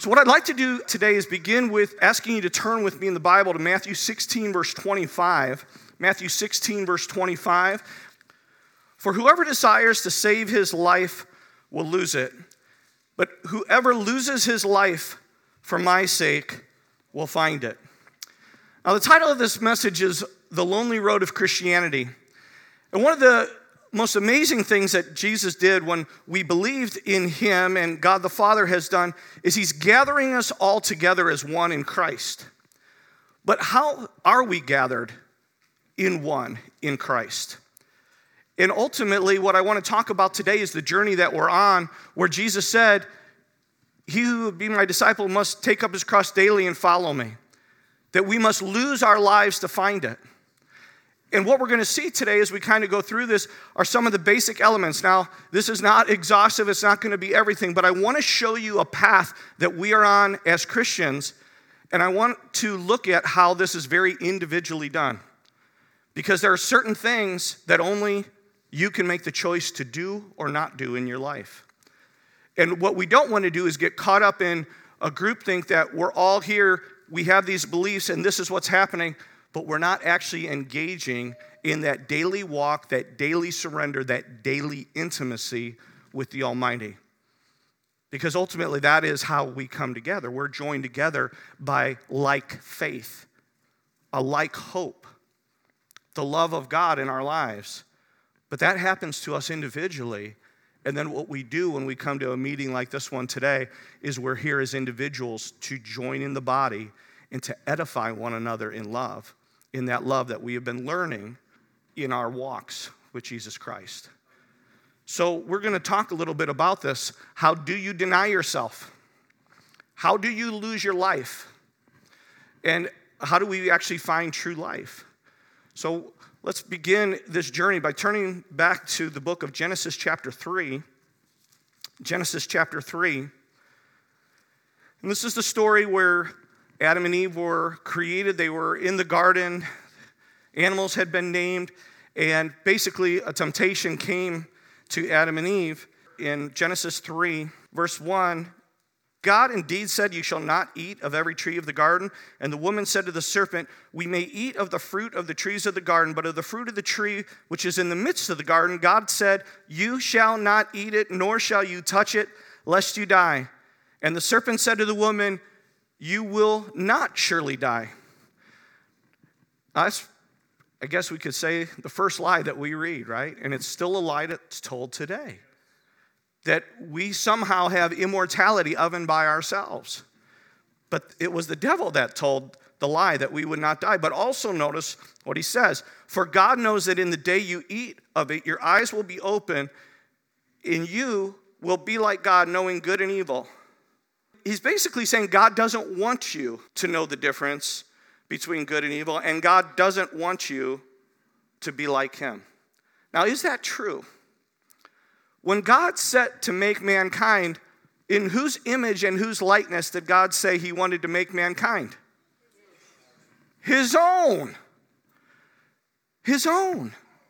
So what I'd like to do today is begin with asking you to turn with me in the Bible to Matthew 16, verse 25. Matthew 16, verse 25. For whoever desires to save his life will lose it, but whoever loses his life for my sake will find it. Now, the title of this message is The Lonely Road of Christianity. And one of the most amazing things that Jesus did when we believed in him and God the Father has done is he's gathering us all together as one in Christ. But how are we gathered in one in Christ? And ultimately, what I want to talk about today is the journey that we're on, where Jesus said, he who would be my disciple must take up his cross daily and follow me. That we must lose our lives to find it. And what we're going to see today as we kind of go through this are some of the basic elements. Now, this is not exhaustive. It's not going to be everything. But I want to show you a path that we are on as Christians. And I want to look at how this is very individually done. Because there are certain things that only you can make the choice to do or not do in your life. And what we don't want to do is get caught up in a groupthink that we're all here, we have these beliefs, and this is what's happening. But we're not actually engaging in that daily walk, that daily surrender, that daily intimacy with the Almighty. Because ultimately, that is how we come together. We're joined together by like faith, a like hope, the love of God in our lives. But that happens to us individually. And then what we do when we come to a meeting like this one today is we're here as individuals to join in the body and to edify one another in love. In that love that we have been learning in our walks with Jesus Christ. So we're going to talk a little bit about this. How do you deny yourself? How do you lose your life? And how do we actually find true life? So let's begin this journey by turning back to the book of Genesis chapter 3. Genesis chapter 3. And this is the story where Adam and Eve were created. They were in the garden. Animals had been named. And basically, a temptation came to Adam and Eve. In Genesis 3, verse 1, God indeed said, you shall not eat of every tree of the garden. And the woman said to the serpent, we may eat of the fruit of the trees of the garden, but of the fruit of the tree which is in the midst of the garden, God said, you shall not eat it, nor shall you touch it, lest you die. And the serpent said to the woman, you will not surely die. That's, I guess we could say, the first lie that we read, right? And it's still a lie that's told today. That we somehow have immortality of and by ourselves. But it was the devil that told the lie that we would not die. But also notice what he says. For God knows that in the day you eat of it, your eyes will be open, and you will be like God, knowing good and evil. He's basically saying God doesn't want you to know the difference between good and evil, and God doesn't want you to be like him. Now, is that true? When God set to make mankind, in whose image and whose likeness did God say he wanted to make mankind? His own. His own.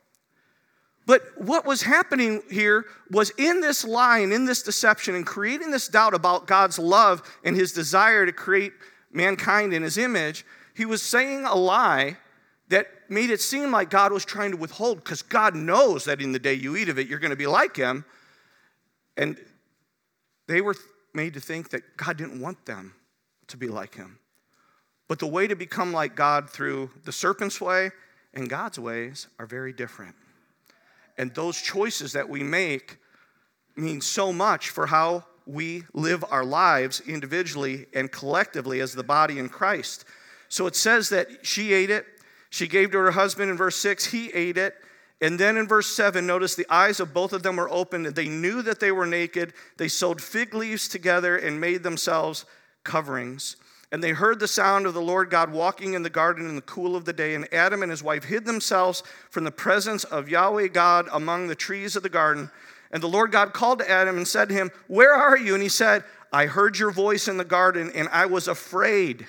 But what was happening here was in this lie and in this deception and creating this doubt about God's love and his desire to create mankind in his image, he was saying a lie that made it seem like God was trying to withhold, because God knows that in the day you eat of it, you're going to be like him. And they were made to think that God didn't want them to be like him. But the way to become like God through the serpent's way and God's ways are very different. And those choices that we make mean so much for how we live our lives individually and collectively as the body in Christ. So it says that she ate it. She gave to her husband in verse 6. He ate it. And then in verse 7, notice the eyes of both of them were opened. They knew that they were naked. They sewed fig leaves together and made themselves coverings. And they heard the sound of the Lord God walking in the garden in the cool of the day. And Adam and his wife hid themselves from the presence of Yahweh God among the trees of the garden. And the Lord God called to Adam and said to him, where are you? And he said, I heard your voice in the garden, and I was afraid.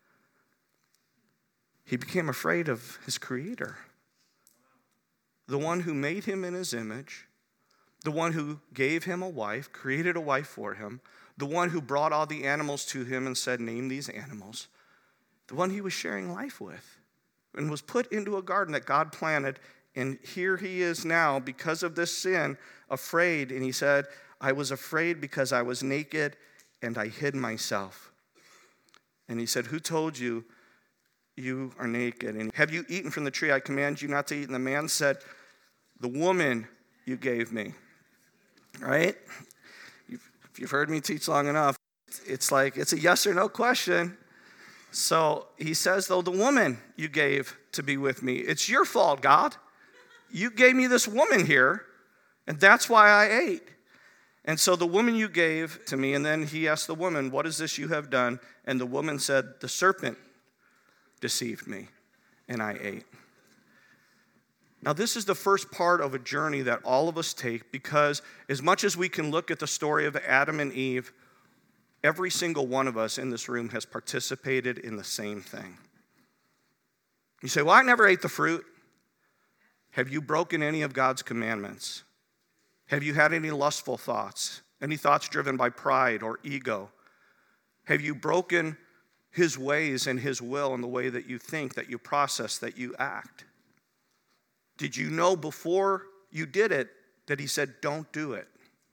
He became afraid of his Creator, the one who made him in his image, the one who gave him a wife, created a wife for him, the one who brought all the animals to him and said, name these animals, the one he was sharing life with and was put into a garden that God planted. And here he is now, because of this sin, afraid. And he said, I was afraid because I was naked and I hid myself. And he said, who told you you are naked? And have you eaten from the tree I command you not to eat? And the man said, the woman you gave me. Right? If you've heard me teach long enough, it's like it's a yes or no question. So he says, though, the woman you gave to be with me, it's your fault, God. You gave me this woman here, and that's why I ate. And so the woman you gave to me, and then he asked the woman, what is this you have done? And the woman said, the serpent deceived me, and I ate. Now, this is the first part of a journey that all of us take, because as much as we can look at the story of Adam and Eve, every single one of us in this room has participated in the same thing. You say, well, I never ate the fruit. Have you broken any of God's commandments? Have you had any lustful thoughts? Any thoughts driven by pride or ego? Have you broken his ways and his will in the way that you think, that you process, that you act? Did you know before you did it that he said, don't do it?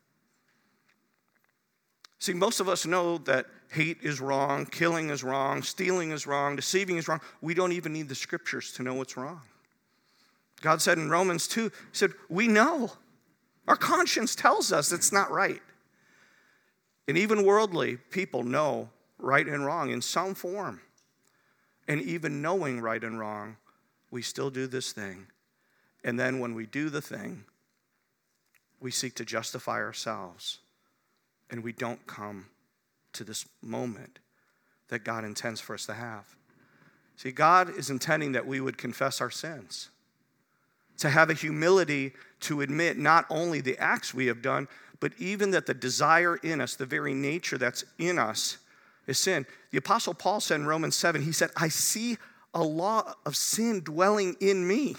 See, most of us know that hate is wrong, killing is wrong, stealing is wrong, deceiving is wrong. We don't even need the scriptures to know what's wrong. God said in Romans 2, he said, we know. Our conscience tells us it's not right. And even worldly people know right and wrong in some form. And even knowing right and wrong, we still do this thing. And then when we do the thing, we seek to justify ourselves. And we don't come to this moment that God intends for us to have. See, God is intending that we would confess our sins, to have a humility to admit not only the acts we have done, but even that the desire in us, the very nature that's in us, is sin. The Apostle Paul said in Romans 7, he said, I see a law of sin dwelling in me.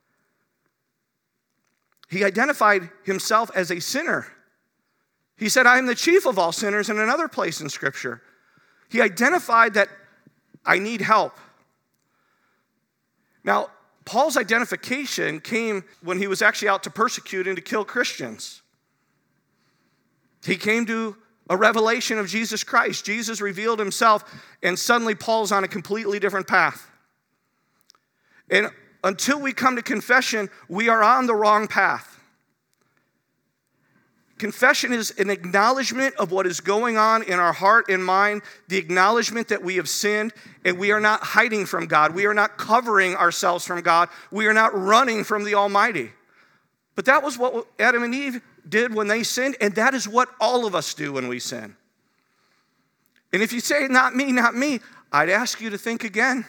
He identified himself as a sinner. He said, I am the chief of all sinners in another place in Scripture. He identified that I need help. Now, Paul's identification came when he was actually out to persecute and to kill Christians. He came to a revelation of Jesus Christ. Jesus revealed himself, and suddenly Paul's on a completely different path. And until we come to confession, we are on the wrong path. Confession is an acknowledgement of what is going on in our heart and mind, the acknowledgement that we have sinned, and we are not hiding from God. We are not covering ourselves from God. We are not running from the Almighty. But that was what Adam and Eve did when they sinned, and that is what all of us do when we sin. And if you say, not me, I'd ask you to think again.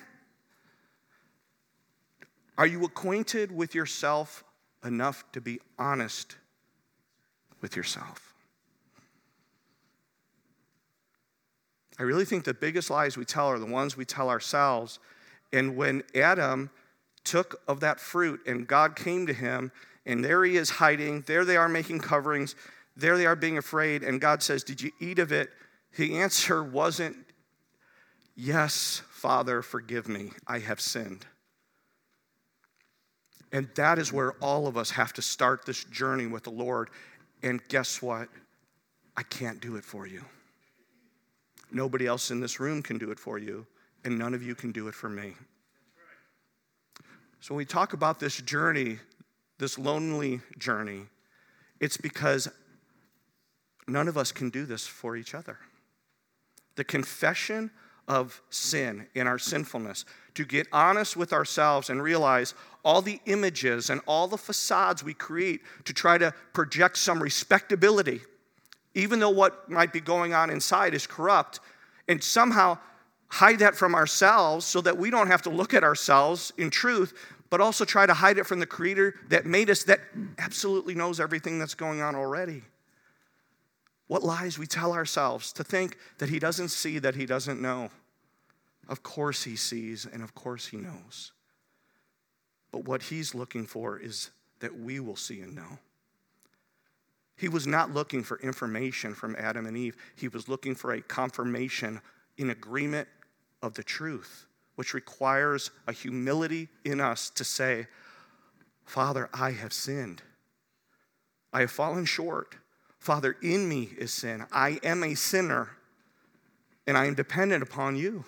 Are you acquainted with yourself enough to be honest with yourself? I really think the biggest lies we tell are the ones we tell ourselves. And when Adam took of that fruit and God came to him, and there he is hiding, there they are making coverings, there they are being afraid, and God says, did you eat of it? The answer wasn't, yes, Father, forgive me, I have sinned. And that is where all of us have to start this journey with the Lord. And guess what? I can't do it for you. Nobody else in this room can do it for you, and none of you can do it for me. So when we talk about this journey, this lonely journey, it's because none of us can do this for each other. The confession of sin and our sinfulness, to get honest with ourselves and realize all the images and all the facades we create to try to project some respectability, even though what might be going on inside is corrupt, and somehow hide that from ourselves so that we don't have to look at ourselves in truth, but also try to hide it from the Creator that made us, that absolutely knows everything that's going on already. What lies we tell ourselves to think that He doesn't see, that He doesn't know. Of course He sees, and of course He knows. But what He's looking for is that we will see and know. He was not looking for information from Adam and Eve. He was looking for a confirmation in agreement of the truth, which requires a humility in us to say, Father, I have sinned. I have fallen short. Father, in me is sin. I am a sinner, and I am dependent upon you.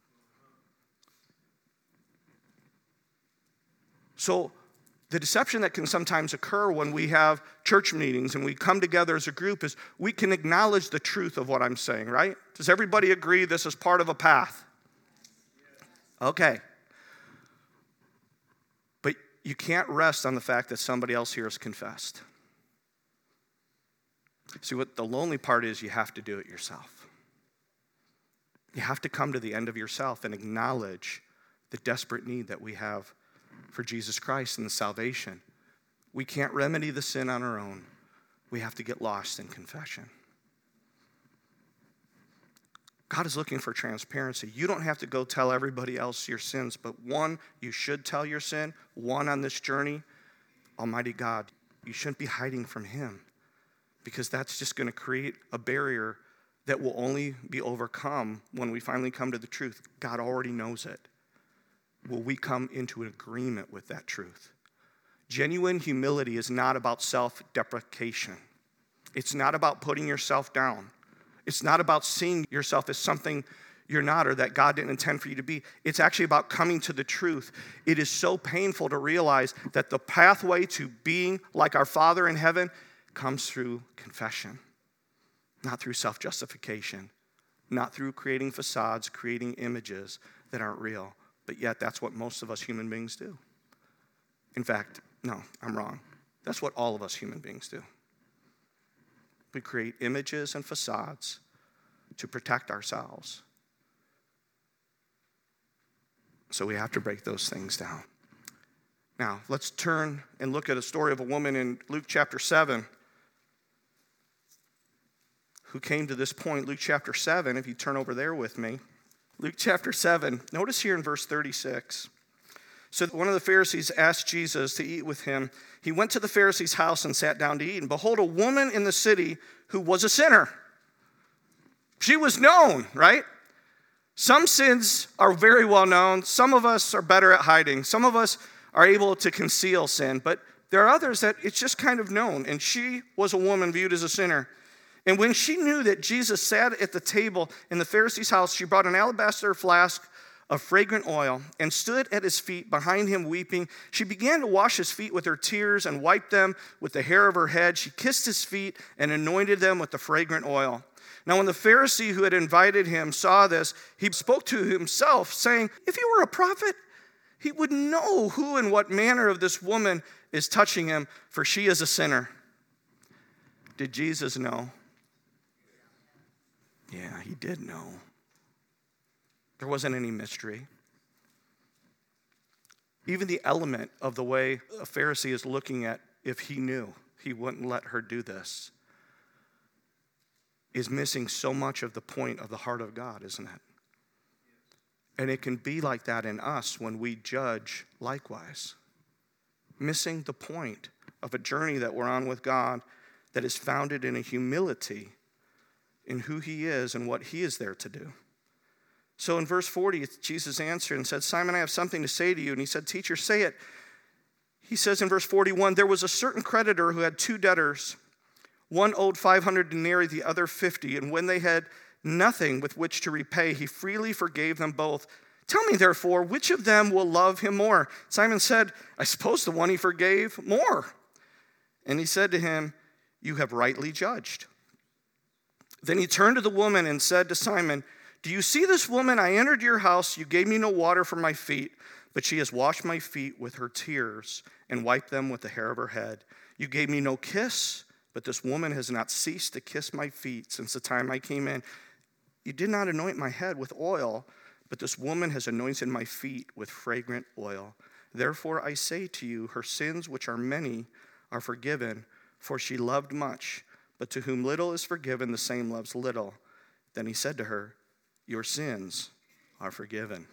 So the deception that can sometimes occur when we have church meetings and we come together as a group is we can acknowledge the truth of what I'm saying, right? Does everybody agree this is part of a path? Okay. But you can't rest on the fact that somebody else here has confessed. See, what the lonely part is, you have to do it yourself. You have to come to the end of yourself and acknowledge the desperate need that we have for Jesus Christ and the salvation. We can't remedy the sin on our own. We have to get lost in confession. God is looking for transparency. You don't have to go tell everybody else your sins, but one, you should tell your sin. One, on this journey, Almighty God, you shouldn't be hiding from Him, because that's just going to create a barrier that will only be overcome when we finally come to the truth. God already knows it. Will we come into an agreement with that truth? Genuine humility is not about self-deprecation. It's not about putting yourself down. It's not about seeing yourself as something you're not or that God didn't intend for you to be. It's actually about coming to the truth. It is so painful to realize that the pathway to being like our Father in heaven comes through confession, not through self-justification, not through creating facades, creating images that aren't real. But yet, that's what most of us human beings do. In fact, no, I'm wrong. That's what all of us human beings do. We create images and facades to protect ourselves. So we have to break those things down. Now, let's turn and look at a story of a woman in Luke chapter 7 who came to this point. Luke chapter 7, if you turn over there with me. Luke chapter 7, notice here in verse 36. So one of the Pharisees asked Jesus to eat with him. He went to the Pharisee's house and sat down to eat. And behold, a woman in the city who was a sinner. She was known, right? Some sins are very well known. Some of us are better at hiding. Some of us are able to conceal sin. But there are others that it's just kind of known. And she was a woman viewed as a sinner. And when she knew that Jesus sat at the table in the Pharisee's house, she brought an alabaster flask of fragrant oil and stood at his feet behind him weeping. She began to wash his feet with her tears and wiped them with the hair of her head. She kissed his feet and anointed them with the fragrant oil. Now when the Pharisee who had invited him saw this, he spoke to himself, saying, if he were a prophet, he would know who and what manner of this woman is touching him, for she is a sinner. Did Jesus know? Yeah, he did know. There wasn't any mystery. Even the element of the way a Pharisee is looking at if he knew he wouldn't let her do this is missing so much of the point of the heart of God, isn't it? And it can be like that in us when we judge likewise. Missing the point of a journey that we're on with God that is founded in a humility in who He is and what He is there to do. So in verse 40, Jesus answered and said, Simon, I have something to say to you. And he said, Teacher, say it. He says in verse 41, there was a certain creditor who had two debtors. One owed 500 denarii, the other 50. And when they had nothing with which to repay, he freely forgave them both. Tell me, therefore, which of them will love him more? Simon said, I suppose the one he forgave more. And he said to him, you have rightly judged. Then he turned to the woman and said to Simon, do you see this woman? I entered your house. You gave me no water for my feet, but she has washed my feet with her tears and wiped them with the hair of her head. You gave me no kiss, but this woman has not ceased to kiss my feet since the time I came in. You did not anoint my head with oil, but this woman has anointed my feet with fragrant oil. Therefore I say to you, her sins, which are many, are forgiven, for she loved much. But to whom little is forgiven, the same loves little. Then he said to her, your sins are forgiven.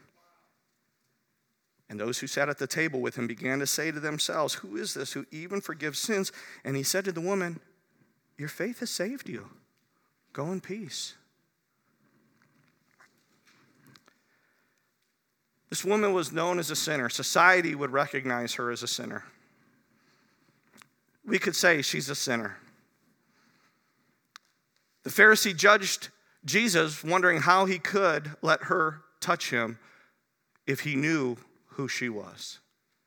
And those who sat at the table with him began to say to themselves, who is this who even forgives sins? And he said to the woman, your faith has saved you. Go in peace. This woman was known as a sinner. Society would recognize her as a sinner. We could say she's a sinner. The Pharisee judged Jesus, wondering how he could let her touch him if he knew who she was.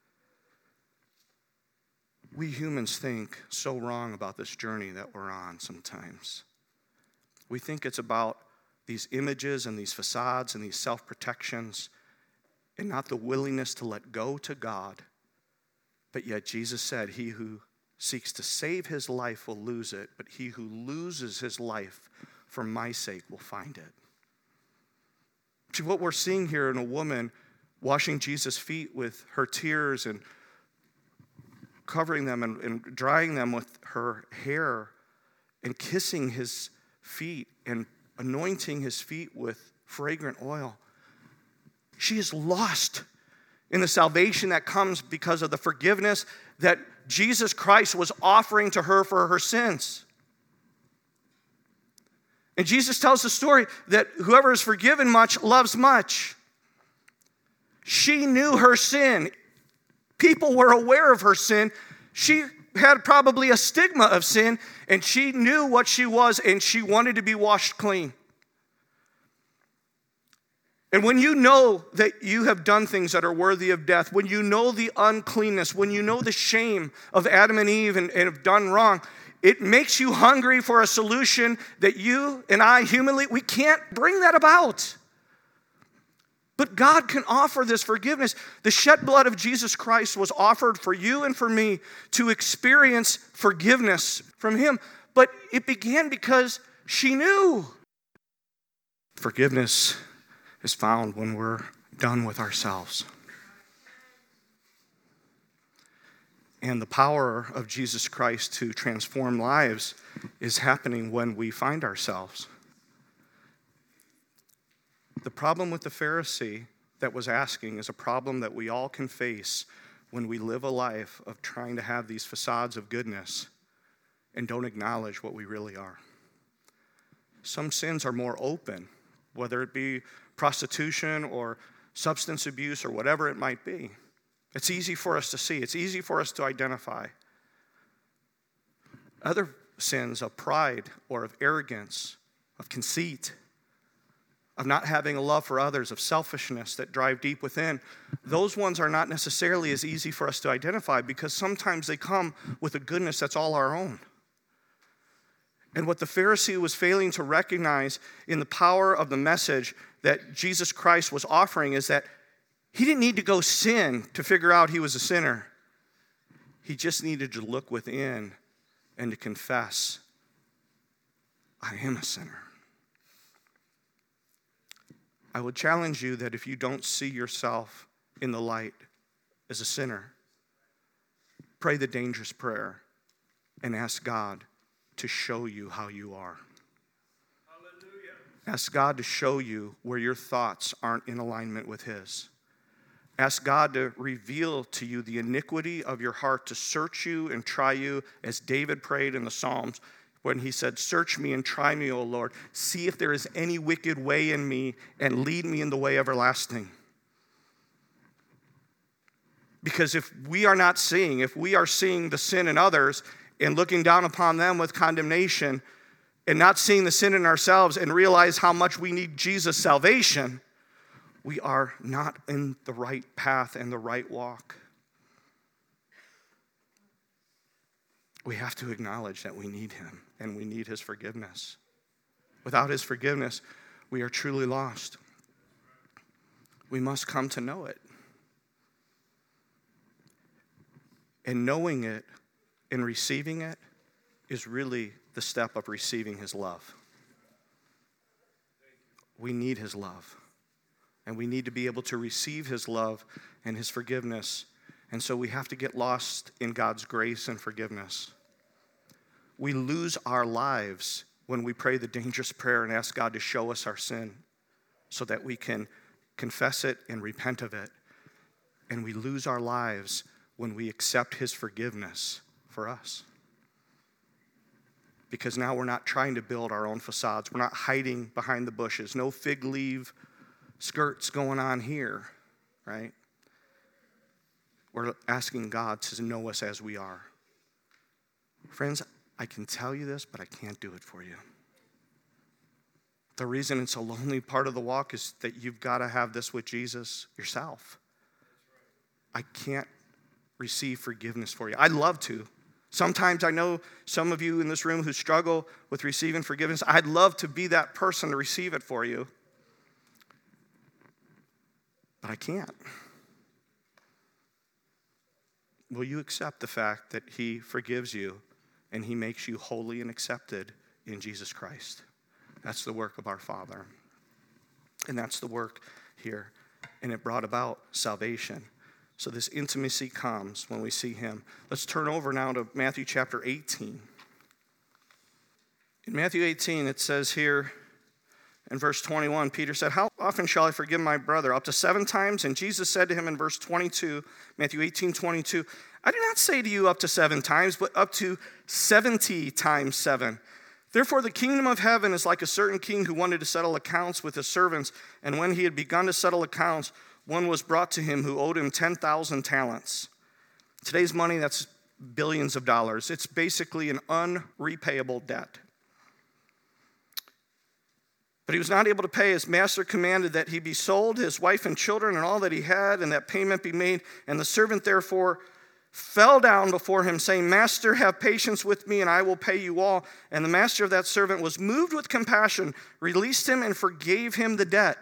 We humans think so wrong about this journey that we're on sometimes. We think it's about these images and these facades and these self-protections and not the willingness to let go to God. But yet Jesus said, he who seeks to save his life will lose it, but he who loses his life for my sake will find it. See, what we're seeing here in a woman washing Jesus' feet with her tears and covering them and drying them with her hair and kissing his feet and anointing his feet with fragrant oil. She is lost in the salvation that comes because of the forgiveness that Jesus Christ was offering to her for her sins. And Jesus tells the story that whoever is forgiven much loves much. She knew her sin. People were aware of her sin. She had probably a stigma of sin, and she knew what she was, and she wanted to be washed clean. And when you know that you have done things that are worthy of death, when you know the uncleanness, when you know the shame of Adam and Eve and have done wrong, it makes you hungry for a solution that you and I humanly, we can't bring that about. But God can offer this forgiveness. The shed blood of Jesus Christ was offered for you and for me to experience forgiveness from him. But it began because she knew. Forgiveness is found when we're done with ourselves. And the power of Jesus Christ to transform lives is happening when we find ourselves. The problem with the Pharisee that was asking is a problem that we all can face when we live a life of trying to have these facades of goodness and don't acknowledge what we really are. Some sins are more open, whether it be prostitution or substance abuse or whatever it might be. It's easy for us to see. It's easy for us to identify. Other sins of pride or of arrogance, of conceit, of not having a love for others, of selfishness that drive deep within, those ones are not necessarily as easy for us to identify because sometimes they come with a goodness that's all our own. And what the Pharisee was failing to recognize in the power of the message that Jesus Christ was offering is that he didn't need to go sin to figure out he was a sinner. He just needed to look within and to confess, I am a sinner. I would challenge you that if you don't see yourself in the light as a sinner, pray the dangerous prayer and ask God to show you how you are. Hallelujah. Ask God to show you where your thoughts aren't in alignment with his. Ask God to reveal to you the iniquity of your heart, to search you and try you, as David prayed in the Psalms when he said, search me and try me, O Lord. See if there is any wicked way in me and lead me in the way everlasting. Because if we are not seeing, if we are seeing the sin in others and looking down upon them with condemnation and not seeing the sin in ourselves and realize how much we need Jesus' salvation, we are not in the right path and the right walk. We have to acknowledge that we need him and we need his forgiveness. Without his forgiveness, we are truly lost. We must come to know it. And knowing it and receiving it is really the step of receiving his love. We need his love. And we need to be able to receive his love and his forgiveness. And so we have to get lost in God's grace and forgiveness. We lose our lives when we pray the dangerous prayer and ask God to show us our sin so that we can confess it and repent of it. And we lose our lives when we accept his forgiveness for us. because now we're not trying to build our own facades. We're not hiding behind the bushes. No fig leaf skirts going on here, right? We're asking God to know us as we are. Friends, I can tell you this, but I can't do it for you. The reason it's a lonely part of the walk is that you've got to have this with Jesus yourself. I can't receive forgiveness for you. I'd love to. Sometimes I know some of you in this room who struggle with receiving forgiveness. I'd love to be that person to receive it for you. But I can't. Will you accept the fact that he forgives you and he makes you holy and accepted in Jesus Christ? That's the work of our Father. And that's the work here. And it brought about salvation. So this intimacy comes when we see him. Let's turn over now to Matthew chapter 18. In Matthew 18, it says here in verse 21, Peter said, "How often shall I forgive my brother? Up to 7 times? And Jesus said to him in verse 22, Matthew 18, 22, I do not say to you up to 7 times, but up to 70 times 7. Therefore the kingdom of heaven is like a certain king who wanted to settle accounts with his servants. And when he had begun to settle accounts, one was brought to him who owed him 10,000 talents. Today's money, that's billions of dollars. It's basically an unrepayable debt. But he was not able to pay. His master commanded that he be sold, his wife and children and all that he had, and that payment be made. And the servant therefore fell down before him, saying, Master, have patience with me, and I will pay you all. And the master of that servant was moved with compassion, released him, and forgave him the debt.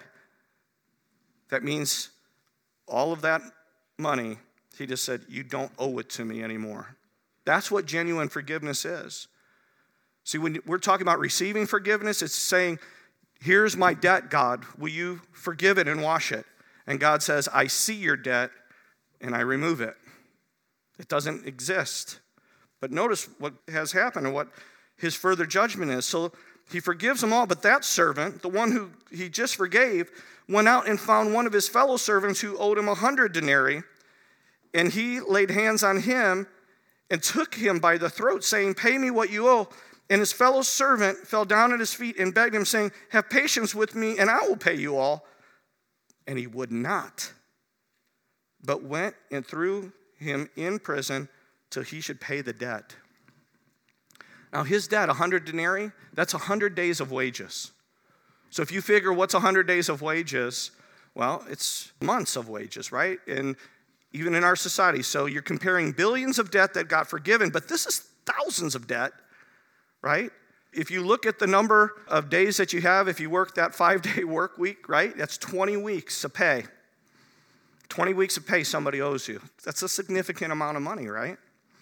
That means all of that money, he just said, you don't owe it to me anymore. That's what genuine forgiveness is. See, when we're talking about receiving forgiveness, it's saying, here's my debt, God. Will you forgive it and wash it? And God says, I see your debt, and I remove it. It doesn't exist. But notice what has happened and what his further judgment is. So he forgives them all, but that servant, the one who he just forgave, went out and found one of his fellow servants who owed him 100 denarii, and he laid hands on him and took him by the throat, saying, pay me what you owe. And his fellow servant fell down at his feet and begged him, saying, have patience with me, and I will pay you all. And he would not, but went and threw him in prison till he should pay the debt. Now his debt, 100 denarii, that's 100 days of wages. So if you figure what's 100 days of wages, well, it's months of wages, right? And even in our society. So you're comparing billions of debt that got forgiven, but this is thousands of debt, right? If you look at the number of days that you have, if you work that 5-day work week, right? That's 20 weeks of pay. 20 weeks of pay somebody owes you. That's a significant amount of money, right?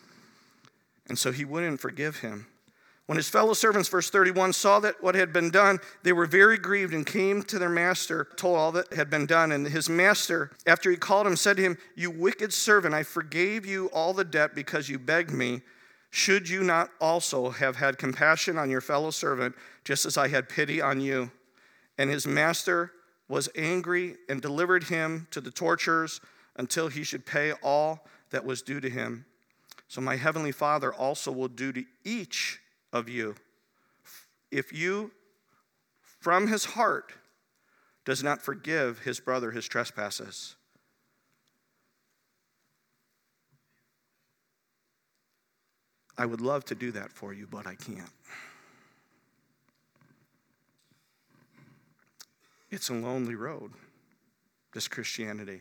And so he wouldn't forgive him. When his fellow servants, verse 31, saw that what had been done, they were very grieved and came to their master, told all that had been done. And his master, after he called him, said to him, you wicked servant, I forgave you all the debt because you begged me. Should you not also have had compassion on your fellow servant, just as I had pity on you? And his master was angry and delivered him to the torturers until he should pay all that was due to him. So my heavenly Father also will do to each of you if you, from his heart, does not forgive his brother his trespasses. I would love to do that for you, but I can't. It's a lonely road, this Christianity.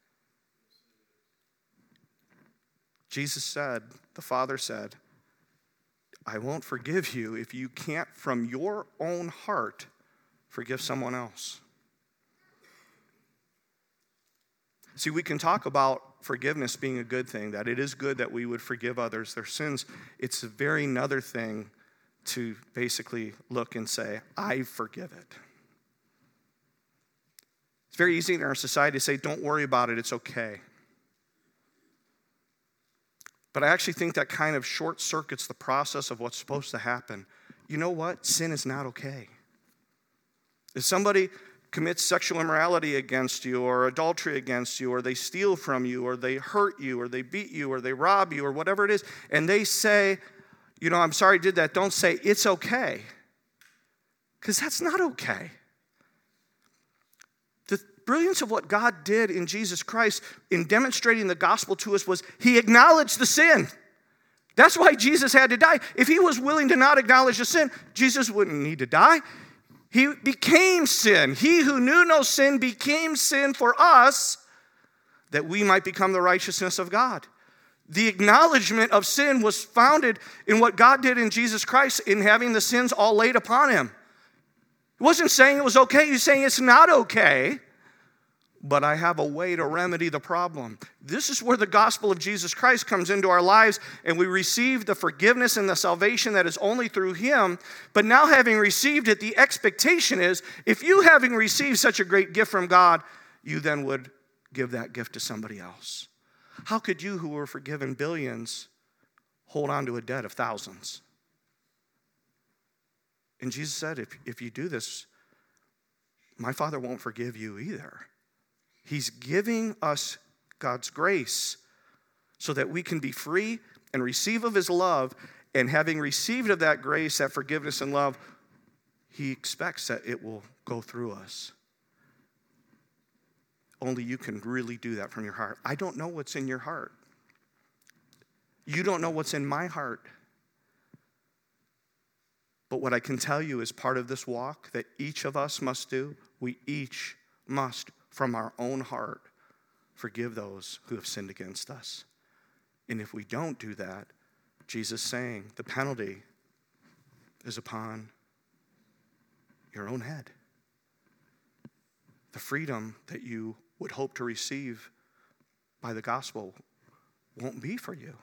Jesus said, the Father said, I won't forgive you if you can't, from your own heart, forgive someone else. See, we can talk about forgiveness being a good thing, that it is good that we would forgive others their sins. It's a very another thing to basically look and say, I forgive it. It's very easy in our society to say, don't worry about it, it's okay. But I actually think that kind of short circuits the process of what's supposed to happen. You know what? Sin is not okay. If somebody commits sexual immorality against you, or adultery against you, or they steal from you, or they hurt you, or they beat you, or they rob you, or whatever it is, and they say, I'm sorry I did that. Don't say, it's okay. Because that's not okay. The brilliance of what God did in Jesus Christ in demonstrating the gospel to us was he acknowledged the sin. That's why Jesus had to die. If he was willing to not acknowledge the sin, Jesus wouldn't need to die. He became sin. He who knew no sin became sin for us that we might become the righteousness of God. The acknowledgement of sin was founded in what God did in Jesus Christ in having the sins all laid upon him. He wasn't saying it was okay. He's saying it's not okay, but I have a way to remedy the problem. This is where the gospel of Jesus Christ comes into our lives, and we receive the forgiveness and the salvation that is only through him. But now having received it, the expectation is, if you having received such a great gift from God, you then would give that gift to somebody else. How could you, who were forgiven billions, hold on to a debt of thousands? And Jesus said, if you do this, my Father won't forgive you either. He's giving us God's grace so that we can be free and receive of his love. And having received of that grace, that forgiveness and love, he expects that it will go through us. Only you can really do that from your heart. I don't know what's in your heart. You don't know what's in my heart. But what I can tell you is part of this walk that each of us must do. We each must, from our own heart, forgive those who have sinned against us. And if we don't do that, Jesus is saying the penalty is upon your own head. The freedom that you would hope to receive by the gospel won't be for you.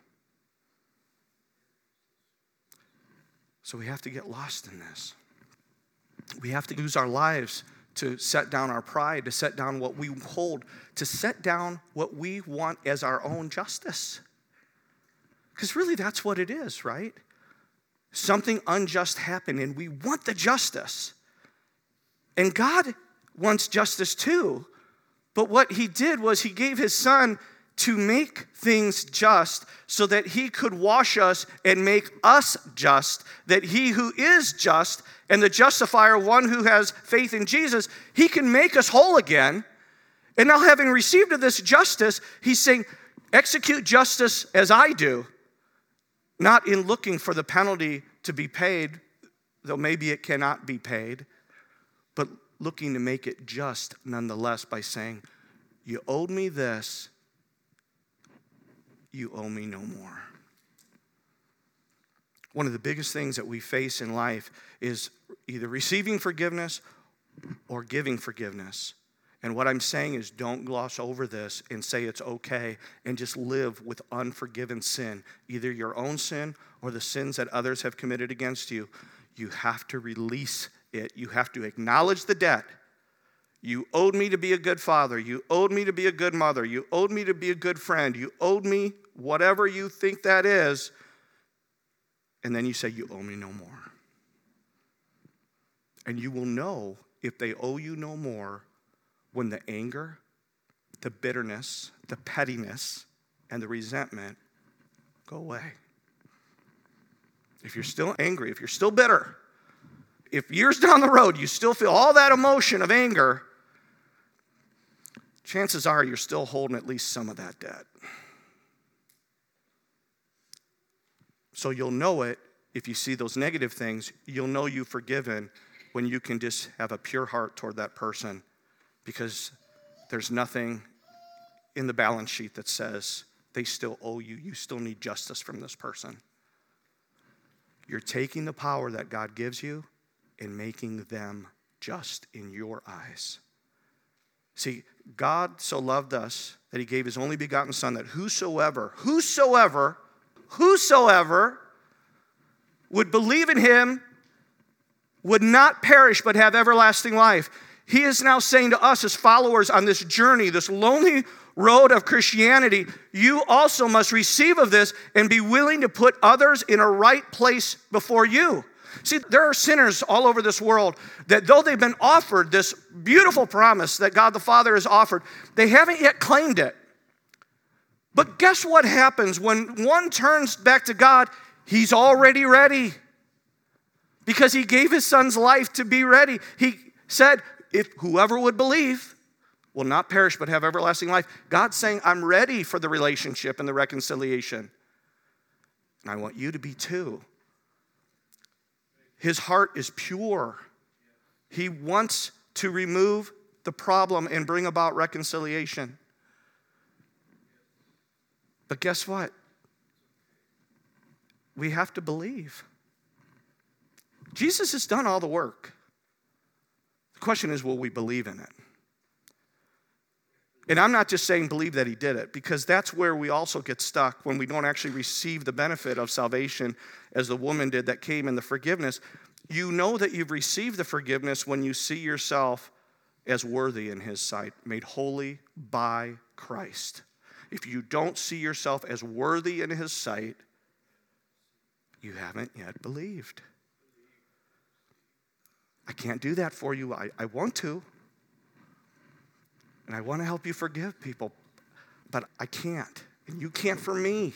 So we have to get lost in this. We have to use our lives to set down our pride, to set down what we hold, to set down what we want as our own justice. Because really that's what it is, right? Something unjust happened and we want the justice. And God wants justice too. But what he did was he gave his son to make things just so that he could wash us and make us just, that he who is just and the justifier, one who has faith in Jesus, he can make us whole again. And now having received of this justice, he's saying, execute justice as I do, not in looking for the penalty to be paid, though maybe it cannot be paid, but looking to make it just nonetheless by saying, you owed me this, you owe me no more. One of the biggest things that we face in life is either receiving forgiveness or giving forgiveness. And what I'm saying is don't gloss over this and say it's okay and just live with unforgiven sin, either your own sin or the sins that others have committed against you. You have to release it. You have to acknowledge the debt. You owed me to be a good father. You owed me to be a good mother. You owed me to be a good friend. You owed me whatever you think that is. And then you say, you owe me no more. And you will know if they owe you no more when the anger, the bitterness, the pettiness, and the resentment go away. If you're still angry, if you're still bitter, if years down the road you still feel all that emotion of anger, chances are you're still holding at least some of that debt. So you'll know it if you see those negative things. You'll know you've forgiven when you can just have a pure heart toward that person, because there's nothing in the balance sheet that says they still owe you. You still need justice from this person. You're taking the power that God gives you and making them just in your eyes. See, God so loved us that he gave his only begotten son, that whosoever would believe in him would not perish but have everlasting life. He is now saying to us as followers on this journey, this lonely road of Christianity, you also must receive of this and be willing to put others in a right place before you. See, there are sinners all over this world that though they've been offered this beautiful promise that God the Father has offered, they haven't yet claimed it. But guess what happens when one turns back to God? He's already ready because he gave his son's life to be ready. He said, if whoever would believe will not perish but have everlasting life. God's saying, I'm ready for the relationship and the reconciliation. And I want you to be too. His heart is pure. He wants to remove the problem and bring about reconciliation. But guess what? We have to believe. Jesus has done all the work. The question is, will we believe in it? And I'm not just saying believe that he did it, because that's where we also get stuck when we don't actually receive the benefit of salvation as the woman did that came in the forgiveness. You know that you've received the forgiveness when you see yourself as worthy in his sight, made holy by Christ. If you don't see yourself as worthy in his sight, you haven't yet believed. I can't do that for you. I want to. And I want to help you forgive people. But I can't. And you can't for me.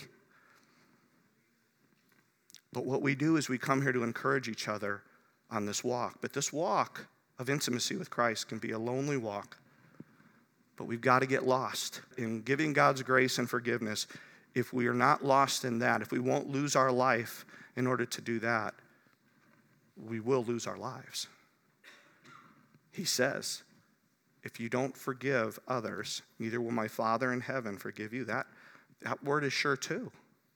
But what we do is we come here to encourage each other on this walk. But this walk of intimacy with Christ can be a lonely walk. But we've got to get lost in giving God's grace and forgiveness. If we are not lost in that, if we won't lose our life in order to do that, we will lose our lives. He says, if you don't forgive others, neither will my Father in heaven forgive you. That word is sure too.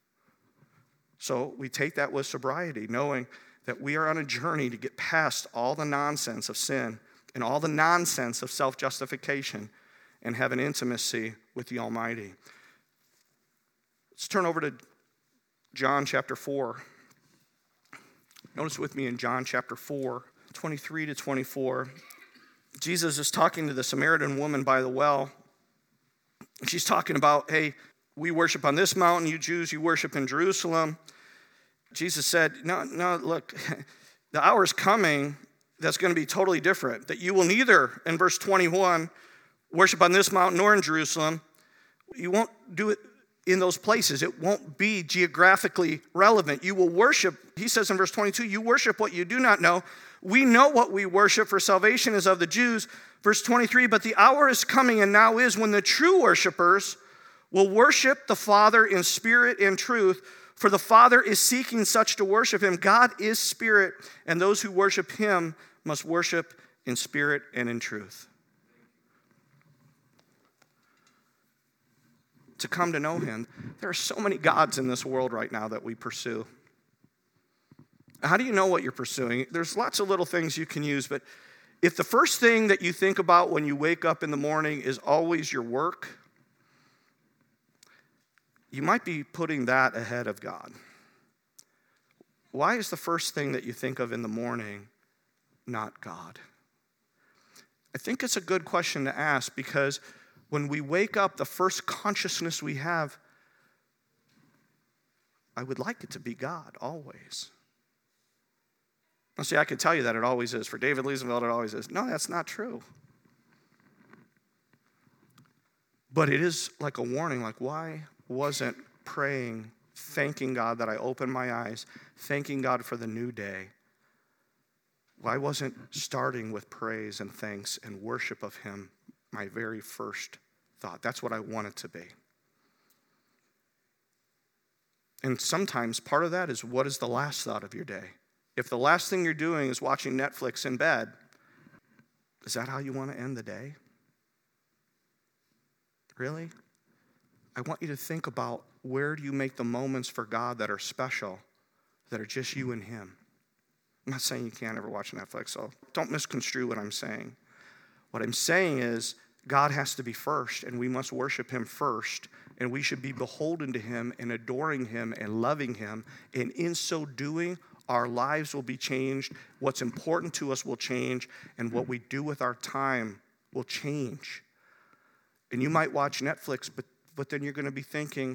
So we take that with sobriety, knowing that we are on a journey to get past all the nonsense of sin and all the nonsense of self-justification and have an intimacy with the Almighty. Let's turn over to John chapter 4. Notice with me in John chapter 4, 23 to 24. Jesus is talking to the Samaritan woman by the well. She's talking about, hey, we worship on this mountain, you Jews, you worship in Jerusalem. Jesus said, no, look, the hour's coming that's going to be totally different. That you will neither, in verse 21, worship on this mountain nor in Jerusalem. You won't do it in those places. It won't be geographically relevant. You will worship, he says in verse 22, you worship what you do not know. We know what we worship, for salvation is of the Jews. Verse 23, but the hour is coming and now is when the true worshipers will worship the Father in spirit and truth, for the Father is seeking such to worship him. God is spirit, and those who worship him must worship in spirit and in truth. To come to know him, there are so many gods in this world right now that we pursue. How do you know what you're pursuing? There's lots of little things you can use, but if the first thing that you think about when you wake up in the morning is always your work, you might be putting that ahead of God. Why is the first thing that you think of in the morning not God? I think it's a good question to ask, because when we wake up, the first consciousness we have, I would like it to be God, always. Now, see, I can tell you that it always is. For David Leesonville, it always is. No, that's not true. But it is like a warning, like, why wasn't praying, thanking God that I opened my eyes, thanking God for the new day? Why wasn't starting with praise and thanks and worship of him my very first thought? That's what I want it to be. And sometimes part of that is, what is the last thought of your day? If the last thing you're doing is watching Netflix in bed, is that how you want to end the day? Really? I want you to think about, where do you make the moments for God that are special, that are just you and him? I'm not saying you can't ever watch Netflix, so don't misconstrue what I'm saying. What I'm saying is, God has to be first, and we must worship him first, and we should be beholden to him and adoring him and loving him, and in so doing, our lives will be changed, what's important to us will change, and what we do with our time will change. And you might watch Netflix, but then you're going to be thinking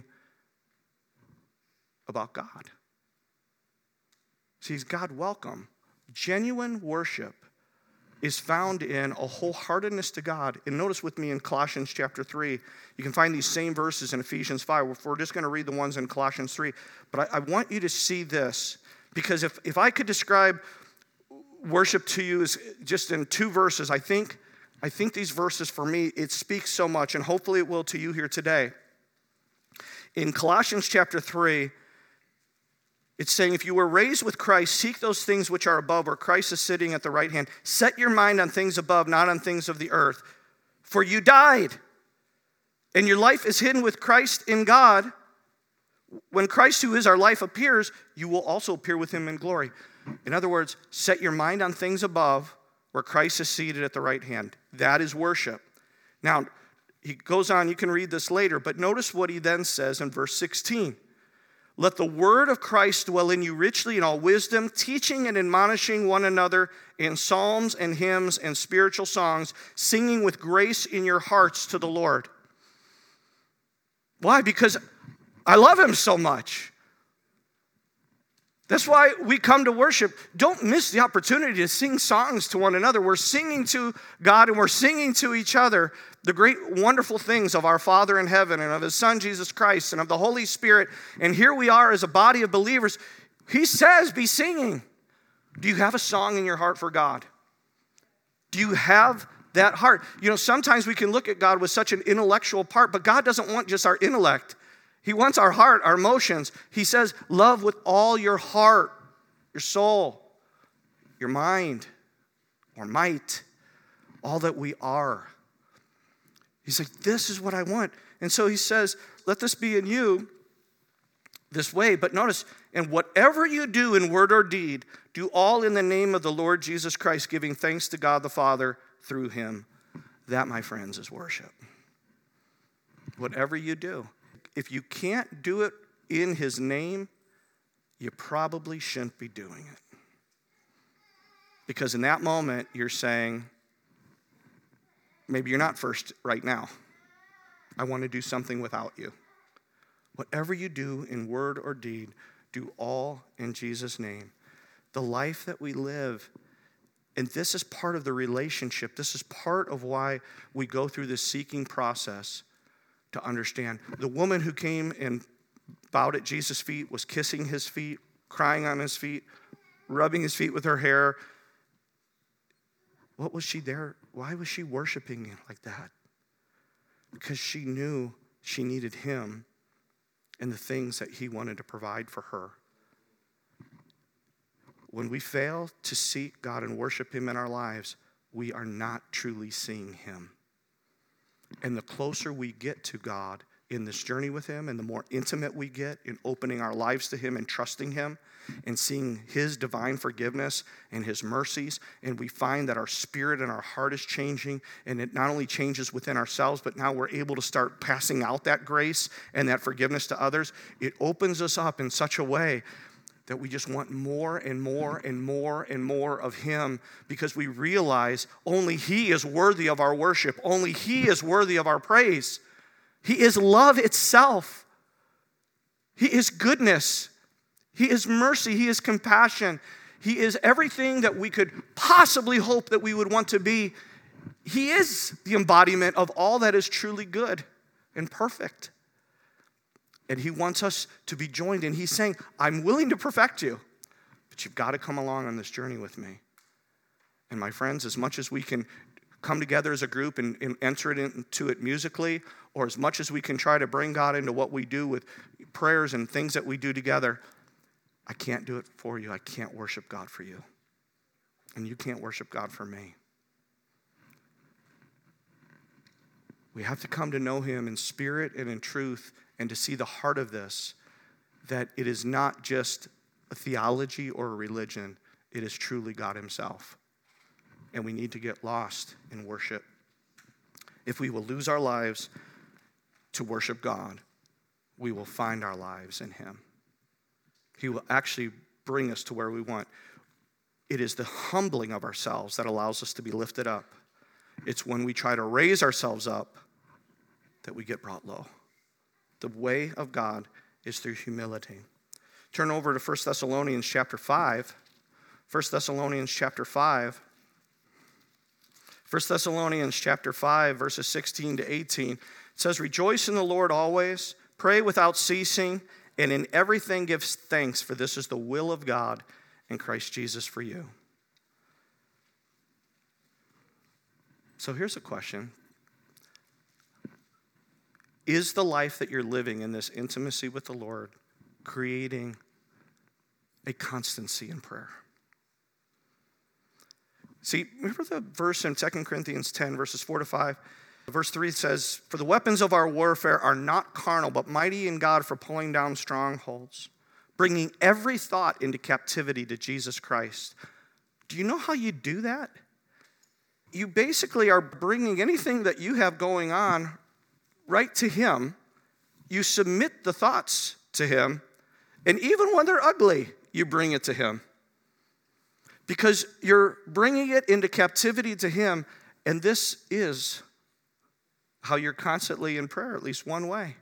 about God. See, is God welcome? Genuine worship is found in a wholeheartedness to God. And notice with me in Colossians chapter 3, you can find these same verses in Ephesians 5. We're just going to read the ones in Colossians 3. But I want you to see this, because if I could describe worship to you as just in 2 verses, I think these verses for me, it speaks so much, and hopefully it will to you here today. In Colossians chapter 3, it's saying, if you were raised with Christ, seek those things which are above, where Christ is sitting at the right hand. Set your mind on things above, not on things of the earth. For you died, and your life is hidden with Christ in God. When Christ, who is our life, appears, you will also appear with him in glory. In other words, set your mind on things above, where Christ is seated at the right hand. That is worship. Now, he goes on, you can read this later, but notice what he then says in verse 16. Let the word of Christ dwell in you richly in all wisdom, teaching and admonishing one another in psalms and hymns and spiritual songs, singing with grace in your hearts to the Lord. Why? Because I love him so much. That's why we come to worship. Don't miss the opportunity to sing songs to one another. We're singing to God and we're singing to each other the great, wonderful things of our Father in heaven and of his Son, Jesus Christ, and of the Holy Spirit. And here we are as a body of believers. He says, be singing. Do you have a song in your heart for God? Do you have that heart? You know, sometimes we can look at God with such an intellectual part, but God doesn't want just our intellect. He wants our heart, our emotions. He says, love with all your heart, your soul, your mind, or might, all that we are. He's like, this is what I want. And so he says, let this be in you this way. But notice, and whatever you do in word or deed, do all in the name of the Lord Jesus Christ, giving thanks to God the Father through him. That, my friends, is worship. Whatever you do. If you can't do it in his name, you probably shouldn't be doing it. Because in that moment, you're saying, maybe you're not first right now. I want to do something without you. Whatever you do in word or deed, do all in Jesus' name. The life that we live, and this is part of the relationship. This is part of why we go through this seeking process to understand. The woman who came and bowed at Jesus' feet was kissing his feet, crying on his feet, rubbing his feet with her hair. What was she there? Why was she worshiping like that? Because she knew she needed him and the things that he wanted to provide for her. When we fail to seek God and worship him in our lives, we are not truly seeing him. And the closer we get to God in this journey with him, and the more intimate we get in opening our lives to him and trusting him and seeing his divine forgiveness and his mercies, and we find that our spirit and our heart is changing, and it not only changes within ourselves, but now we're able to start passing out that grace and that forgiveness to others. It opens us up in such a way that we just want more and more and more and more of him, because we realize only he is worthy of our worship. Only he is worthy of our praise. He is love itself. He is goodness. He is mercy. He is compassion. He is everything that we could possibly hope that we would want to be. He is the embodiment of all that is truly good and perfect. And he wants us to be joined. And he's saying, I'm willing to perfect you, but you've got to come along on this journey with me. And my friends, as much as we can come together as a group and enter it into it musically, or as much as we can try to bring God into what we do with prayers and things that we do together, I can't do it for you. I can't worship God for you. And you can't worship God for me. We have to come to know him in spirit and in truth, and to see the heart of this, that it is not just a theology or a religion. It is truly God himself. And we need to get lost in worship. If we will lose our lives to worship God, we will find our lives in him. He will actually bring us to where we want. It is the humbling of ourselves that allows us to be lifted up. It's when we try to raise ourselves up that we get brought low. The way of God is through humility. Turn over to 1 Thessalonians chapter 5. 1 Thessalonians chapter 5. 1 Thessalonians chapter 5, verses 16 to 18. It says, "Rejoice in the Lord always, pray without ceasing, and in everything give thanks, for this is the will of God in Christ Jesus for you." So here's a question. Is the life that you're living in this intimacy with the Lord creating a constancy in prayer? See, remember the verse in 2 Corinthians 10, verses 4 to 5? Verse 3 says, "For the weapons of our warfare are not carnal, but mighty in God for pulling down strongholds, bringing every thought into captivity to Jesus Christ." Do you know how you do that? You basically are bringing anything that you have going on right to Him. You submit the thoughts to Him, and even when they're ugly, you bring it to Him. Because you're bringing it into captivity to Him, and this is how you're constantly in prayer, at least one way.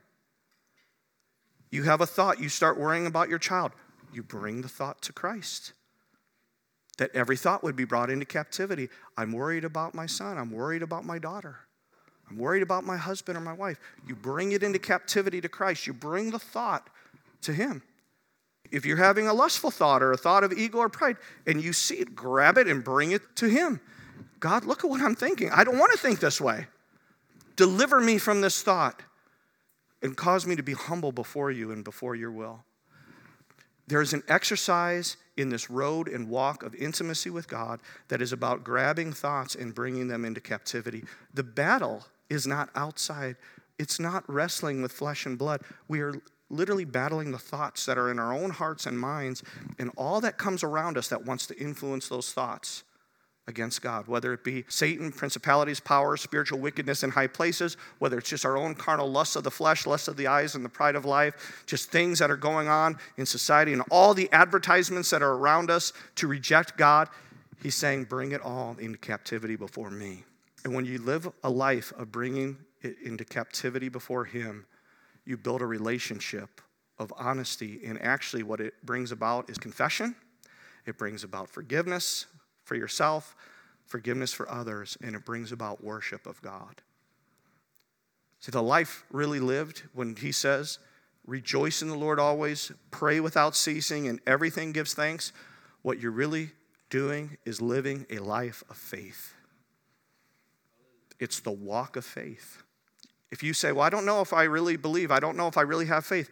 You have a thought, you start worrying about your child, you bring the thought to Christ. That every thought would be brought into captivity. I'm worried about my son, I'm worried about my daughter, I'm worried about my husband or my wife. You bring it into captivity to Christ. You bring the thought to Him. If you're having a lustful thought or a thought of ego or pride, and you see it, grab it and bring it to Him. God, look at what I'm thinking. I don't want to think this way. Deliver me from this thought and cause me to be humble before you and before your will. There's an exercise in this road and walk of intimacy with God that is about grabbing thoughts and bringing them into captivity. The battle is not outside. It's not wrestling with flesh and blood. We are literally battling the thoughts that are in our own hearts and minds and all that comes around us that wants to influence those thoughts against God, whether it be Satan, principalities, powers, spiritual wickedness in high places, whether it's just our own carnal lusts of the flesh, lusts of the eyes, and the pride of life, just things that are going on in society and all the advertisements that are around us to reject God. He's saying, bring it all into captivity before me. And when you live a life of bringing it into captivity before Him, you build a relationship of honesty, and actually what it brings about is confession. It brings about forgiveness for yourself, forgiveness for others, and it brings about worship of God. See, the life really lived when He says, rejoice in the Lord always, pray without ceasing, and everything gives thanks. What you're really doing is living a life of faith. It's the walk of faith. If you say, well, I don't know if I really believe, I don't know if I really have faith,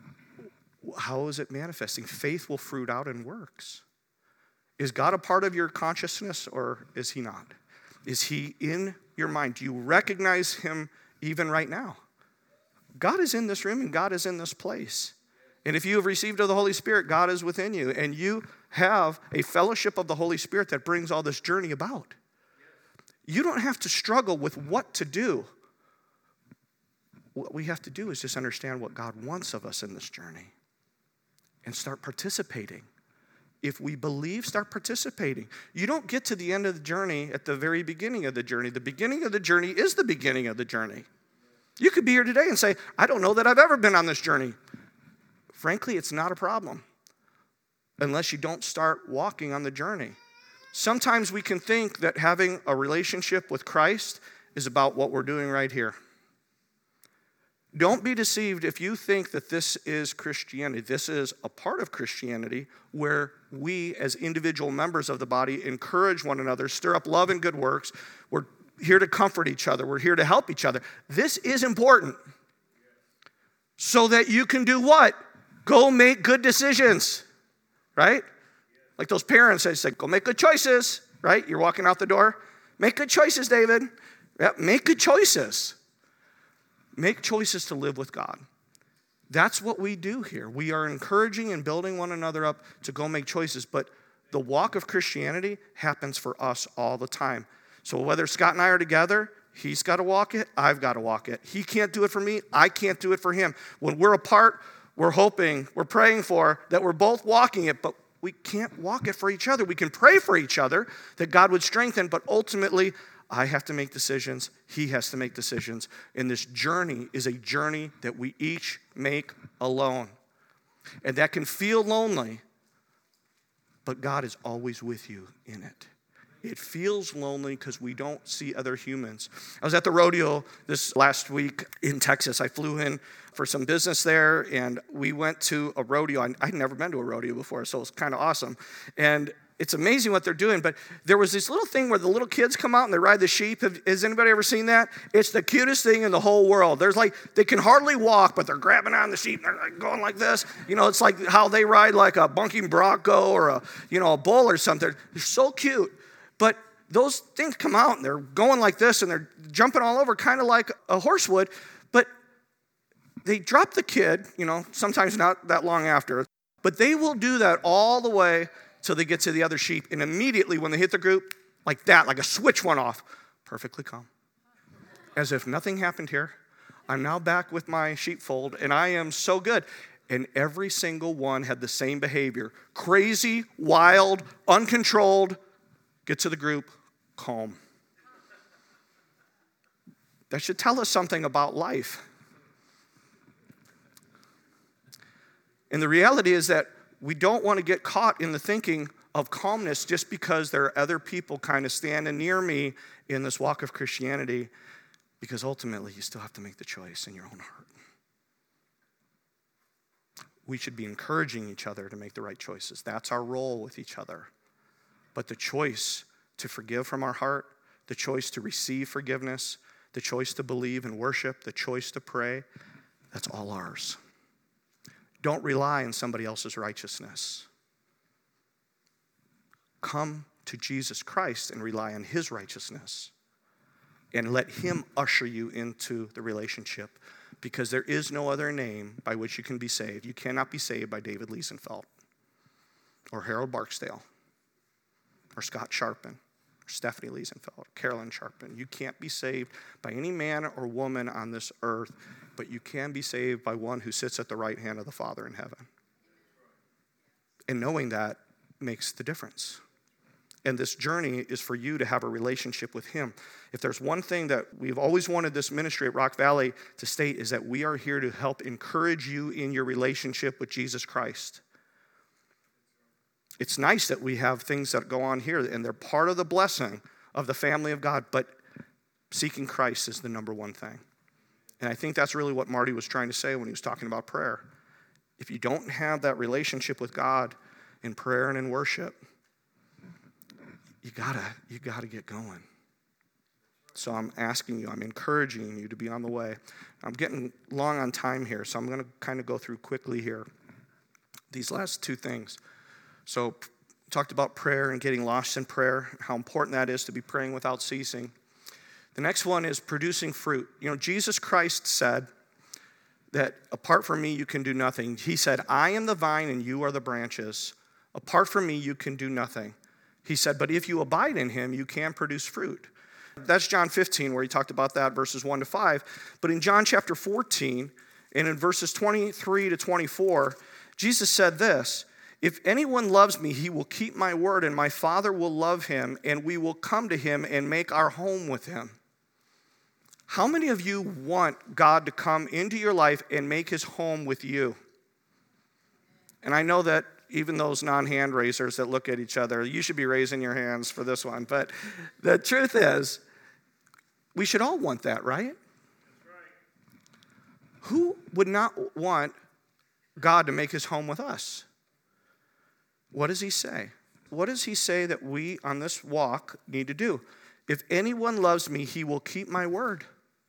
how is it manifesting? Faith will fruit out in works. Is God a part of your consciousness or is He not? Is He in your mind? Do you recognize Him even right now? God is in this room and God is in this place. And if you have received of the Holy Spirit, God is within you, and you have a fellowship of the Holy Spirit that brings all this journey about. You don't have to struggle with what to do. What we have to do is just understand what God wants of us in this journey and start participating. If we believe, start participating. You don't get to the end of the journey at the very beginning of the journey. The beginning of the journey is the beginning of the journey. You could be here today and say, I don't know that I've ever been on this journey. Frankly, it's not a problem unless you don't start walking on the journey. Sometimes we can think that having a relationship with Christ is about what we're doing right here. Don't be deceived if you think that this is Christianity. This is a part of Christianity where we as individual members of the body encourage one another, stir up love and good works. We're here to comfort each other. We're here to help each other. This is important so that you can do what? Go make good decisions, right? Like those parents, they say, go make good choices, right? You're walking out the door. Make good choices, David. Yeah, make good choices. Make choices to live with God. That's what we do here. We are encouraging and building one another up to go make choices, but the walk of Christianity happens for us all the time. So whether Scott and I are together, he's got to walk it, I've got to walk it. He can't do it for me, I can't do it for him. When we're apart, we're hoping, we're praying for that we're both walking it, but we can't walk it for each other. We can pray for each other that God would strengthen, but ultimately, I have to make decisions, he has to make decisions. And this journey is a journey that we each make alone. And that can feel lonely, but God is always with you in it. It feels lonely because we don't see other humans. I was at the rodeo this last week in Texas. I flew in for some business there, and we went to a rodeo. I'd never been to a rodeo before, so it was kind of awesome. And it's amazing what they're doing, but there was this little thing where the little kids come out and they ride the sheep. Has anybody ever seen that? It's the cutest thing in the whole world. They can hardly walk, but they're grabbing on the sheep and they're like going like this. It's like how they ride like a bunking bronco or a bull or something. They're so cute. But those things come out and they're going like this and they're jumping all over kind of like a horse would. But they drop the kid, sometimes not that long after. But they will do that all the way till they get to the other sheep. And immediately when they hit the group, like that, like a switch went off, perfectly calm. As if nothing happened here. I'm now back with my sheepfold and I am so good. And every single one had the same behavior. Crazy, wild, uncontrolled. Get to the group, calm. That should tell us something about life. And the reality is that we don't want to get caught in the thinking of calmness just because there are other people kind of standing near me in this walk of Christianity, because ultimately you still have to make the choice in your own heart. We should be encouraging each other to make the right choices. That's our role with each other. But the choice to forgive from our heart, the choice to receive forgiveness, the choice to believe and worship, the choice to pray, that's all ours. Don't rely on somebody else's righteousness. Come to Jesus Christ and rely on his righteousness. And let him usher you into the relationship, because there is no other name by which you can be saved. You cannot be saved by David Liesenfeld or Harold Barksdale or Scott Sharpen or Stephanie Liesenfeld or Carolyn Sharpen. You can't be saved by any man or woman on this earth, but you can be saved by one who sits at the right hand of the Father in heaven. And knowing that makes the difference. And this journey is for you to have a relationship with him. If there's one thing that we've always wanted this ministry at Rock Valley to state, is that we are here to help encourage you in your relationship with Jesus Christ. It's nice that we have things that go on here, and they're part of the blessing of the family of God, but seeking Christ is the number one thing. And I think that's really what Marty was trying to say when he was talking about prayer. If you don't have that relationship with God in prayer and in worship, you gotta get going. So I'm asking you, I'm encouraging you to be on the way. I'm getting long on time here, so I'm going to kind of go through quickly here these last two things. So talked about prayer and getting lost in prayer, how important that is to be praying without ceasing. The next one is producing fruit. Jesus Christ said that apart from me, you can do nothing. He said, I am the vine and you are the branches. Apart from me, you can do nothing. He said, but if you abide in him, you can produce fruit. That's John 15, where he talked about that, verses 1 to 5. But in John chapter 14, and in verses 23 to 24, Jesus said this, if anyone loves me, he will keep my word, and my Father will love him, and we will come to him and make our home with him. How many of you want God to come into your life and make his home with you? And I know that even those non-hand raisers that look at each other, you should be raising your hands for this one. But the truth is, we should all want that, right? That's right. Who would not want God to make his home with us? What does he say? What does he say that we on this walk need to do? If anyone loves me, he will keep my word.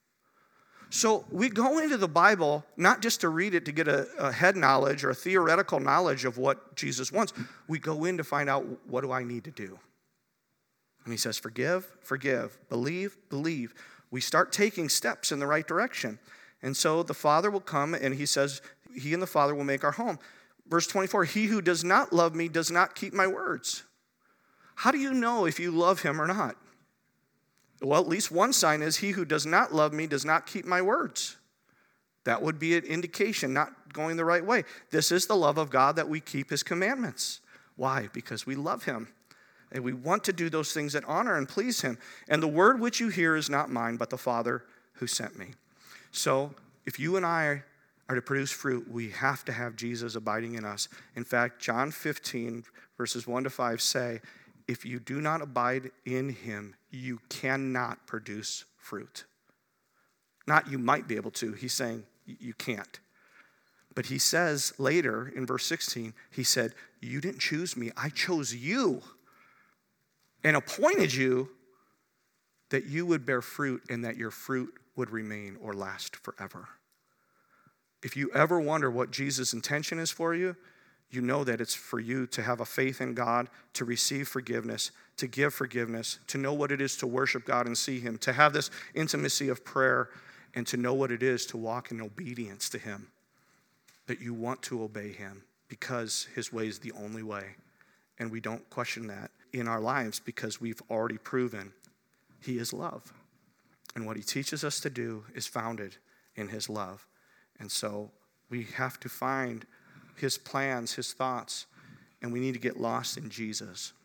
So we go into the Bible not just to read it to get a head knowledge or a theoretical knowledge of what Jesus wants. We go in to find out, what do I need to do? And he says, forgive, believe. We start taking steps in the right direction. And so the Father will come, and he says, he and the Father will make our home. Verse 24, he who does not love me does not keep my words. How do you know if you love him or not? Well, at least one sign is, he who does not love me does not keep my words. That would be an indication, not going the right way. This is the love of God, that we keep his commandments. Why? Because we love him. And we want to do those things that honor and please him. And the word which you hear is not mine, but the Father who sent me. So if you and I are to produce fruit, we have to have Jesus abiding in us. In fact, John 15, verses 1 to 5 say, if you do not abide in him, you cannot produce fruit. Not you might be able to. He's saying you can't. But he says later in verse 16, he said, you didn't choose me. I chose you and appointed you that you would bear fruit and that your fruit would remain or last forever. If you ever wonder what Jesus' intention is for you, you know that it's for you to have a faith in God, to receive forgiveness, to give forgiveness, to know what it is to worship God and see him, to have this intimacy of prayer, and to know what it is to walk in obedience to him. That you want to obey him because his way is the only way. And we don't question that in our lives because we've already proven he is love. And what he teaches us to do is founded in his love. And so we have to find his plans, his thoughts, and we need to get lost in Jesus.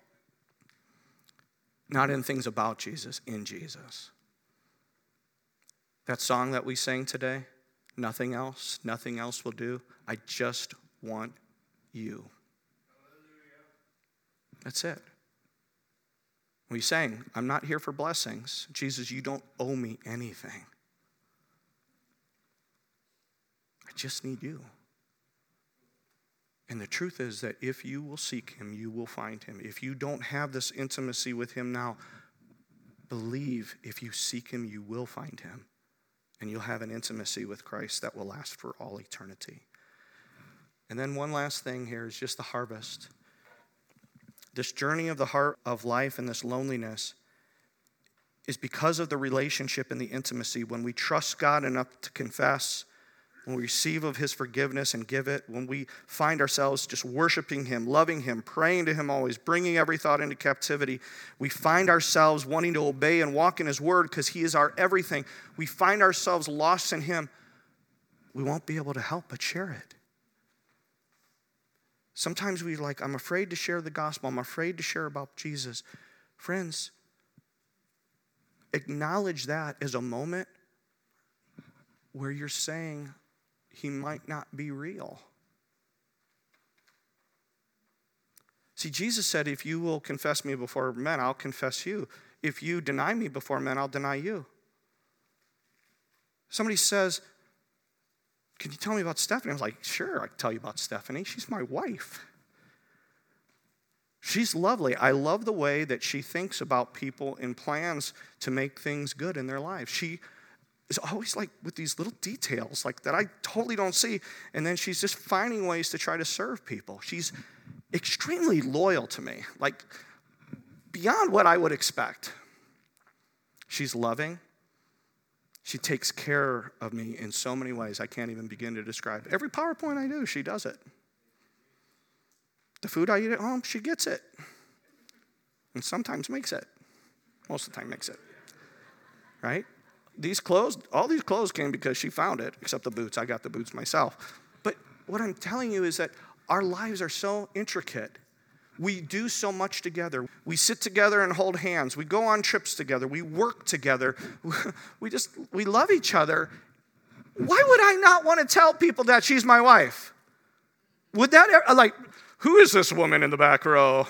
Not in things about Jesus, in Jesus. That song that we sang today, nothing else will do. I just want you. That's it. We sang, I'm not here for blessings. Jesus, you don't owe me anything. I just need you. And the truth is that if you will seek him, you will find him. If you don't have this intimacy with him now, believe if you seek him, you will find him. And you'll have an intimacy with Christ that will last for all eternity. And then one last thing here is just the harvest. This journey of the heart of life and this loneliness is because of the relationship and the intimacy. When we trust God enough to confess, when we receive of his forgiveness and give it, when we find ourselves just worshiping him, loving him, praying to him always, bringing every thought into captivity, we find ourselves wanting to obey and walk in his word because he is our everything. We find ourselves lost in him. We won't be able to help but share it. Sometimes I'm afraid to share the gospel. I'm afraid to share about Jesus. Friends, acknowledge that as a moment where you're saying he might not be real. See, Jesus said, if you will confess me before men, I'll confess you. If you deny me before men, I'll deny you. Somebody says, can you tell me about Stephanie? I was like, sure, I can tell you about Stephanie. She's my wife. She's lovely. I love the way that she thinks about people and plans to make things good in their lives. She is always with these little details that I totally don't see. And then she's just finding ways to try to serve people. She's extremely loyal to me, beyond what I would expect. She's loving. She takes care of me in so many ways I can't even begin to describe. Every PowerPoint I do, she does it. The food I eat at home, she gets it. And sometimes makes it. Most of the time makes it. Right? All these clothes came because she found it, except the boots. I got the boots myself. But what I'm telling you is that our lives are so intricate. We do so much together. We sit together and hold hands. We go on trips together. We work together. We love each other. Why would I not want to tell people that she's my wife? Would that ever, who is this woman in the back row?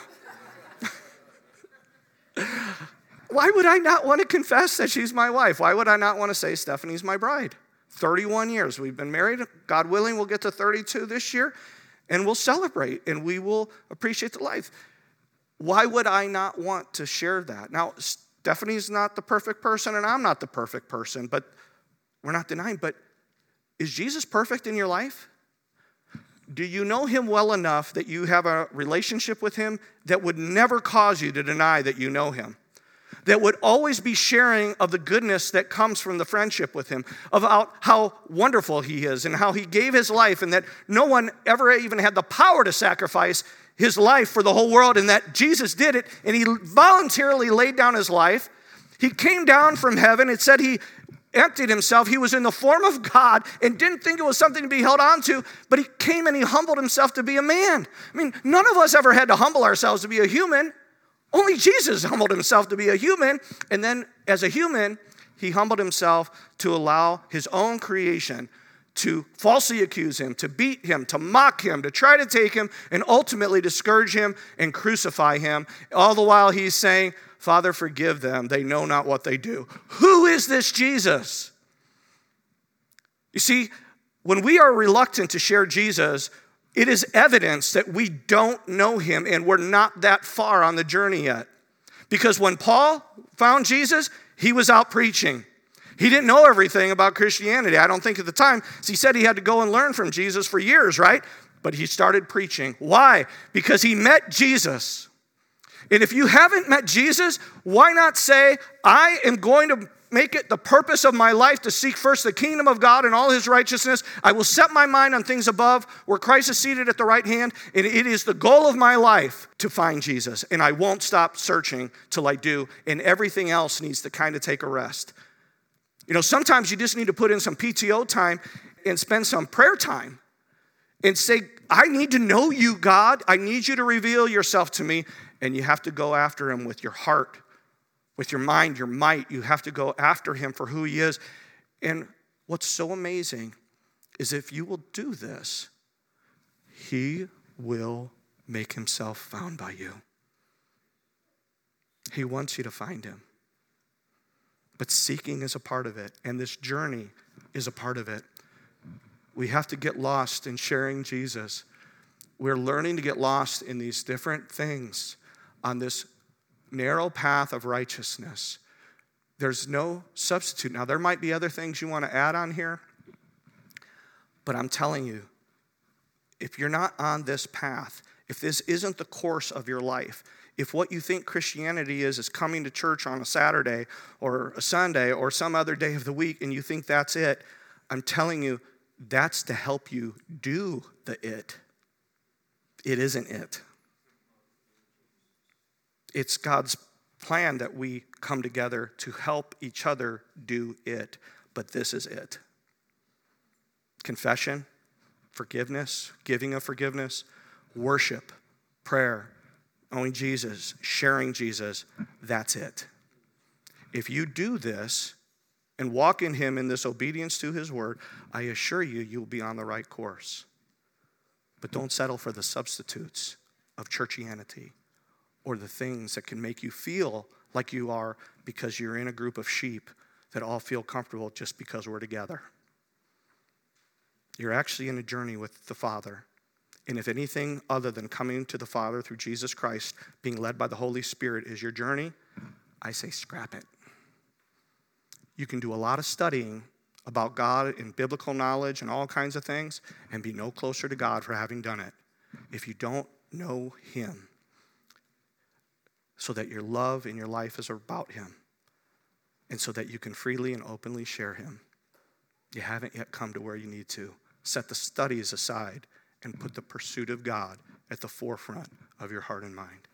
Why would I not want to confess that she's my wife? Why would I not want to say Stephanie's my bride? 31 years we've been married. God willing, we'll get to 32 this year. And we'll celebrate, and we will appreciate the life. Why would I not want to share that? Now, Stephanie's not the perfect person, and I'm not the perfect person, but we're not denying. But is Jesus perfect in your life? Do you know him well enough that you have a relationship with him that would never cause you to deny that you know him? That would always be sharing of the goodness that comes from the friendship with him, about how wonderful he is and how he gave his life and that no one ever even had the power to sacrifice his life for the whole world and that Jesus did it and he voluntarily laid down his life. He came down from heaven. It said he emptied himself. He was in the form of God and didn't think it was something to be held on to, but he came and he humbled himself to be a man. None of us ever had to humble ourselves to be a human. Only Jesus humbled himself to be a human, and then as a human, he humbled himself to allow his own creation to falsely accuse him, to beat him, to mock him, to try to take him and ultimately discourage him and crucify him. All the while he's saying, Father, forgive them. They know not what they do. Who is this Jesus? You see, when we are reluctant to share Jesus, it is evidence that we don't know him and we're not that far on the journey yet. Because when Paul found Jesus, he was out preaching. He didn't know everything about Christianity, I don't think at the time. So he said he had to go and learn from Jesus for years, right? But he started preaching. Why? Because he met Jesus. And if you haven't met Jesus, why not say, I am going to make it the purpose of my life to seek first the kingdom of God and all his righteousness. I will set my mind on things above where Christ is seated at the right hand. And it is the goal of my life to find Jesus. And I won't stop searching till I do. And everything else needs to kind of take a rest. You know, sometimes you just need to put in some PTO time and spend some prayer time and say, I need to know you, God. I need you to reveal yourself to me. And you have to go after him with your heart, with your mind, your might. You have to go after him for who he is. And what's so amazing is if you will do this, he will make himself found by you. He wants you to find him. But seeking is a part of it, and this journey is a part of it. We have to get lost in sharing Jesus. We're learning to get lost in these different things on this narrow path of righteousness. There's no substitute. Now, there might be other things you want to add on here, but I'm telling you, if you're not on this path, if this isn't the course of your life, if what you think Christianity is coming to church on a Saturday or a Sunday or some other day of the week and you think that's it, I'm telling you, that's to help you do the it. It isn't it. It's God's plan that we come together to help each other do it, but this is it. Confession, forgiveness, giving of forgiveness, worship, prayer, knowing Jesus, sharing Jesus, that's it. If you do this and walk in him in this obedience to his word, I assure you, you'll be on the right course. But don't settle for the substitutes of churchianity or the things that can make you feel like you are because you're in a group of sheep that all feel comfortable just because we're together. You're actually in a journey with the Father. And if anything other than coming to the Father through Jesus Christ, being led by the Holy Spirit is your journey, I say scrap it. You can do a lot of studying about God and biblical knowledge and all kinds of things and be no closer to God for having done it if you don't know him, so that your love in your life is about him and so that you can freely and openly share him. You haven't yet come to where you need to. Set the studies aside and put the pursuit of God at the forefront of your heart and mind.